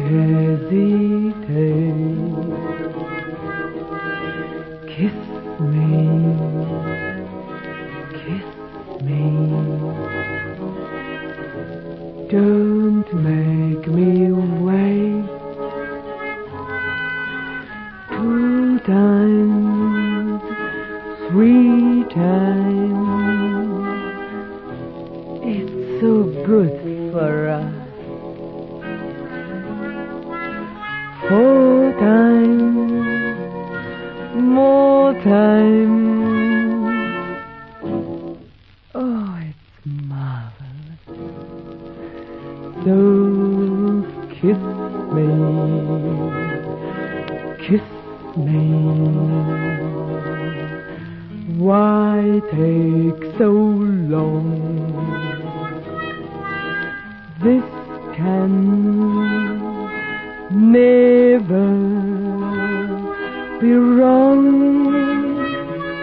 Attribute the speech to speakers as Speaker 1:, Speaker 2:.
Speaker 1: hesitate. Kiss me, kiss me. Don't make me wait. 2 times, 3 times. It's so good for us. 4 times, more times. Oh, it's marvelous. So kiss me, kiss me. Why take so long? This can never be wrong.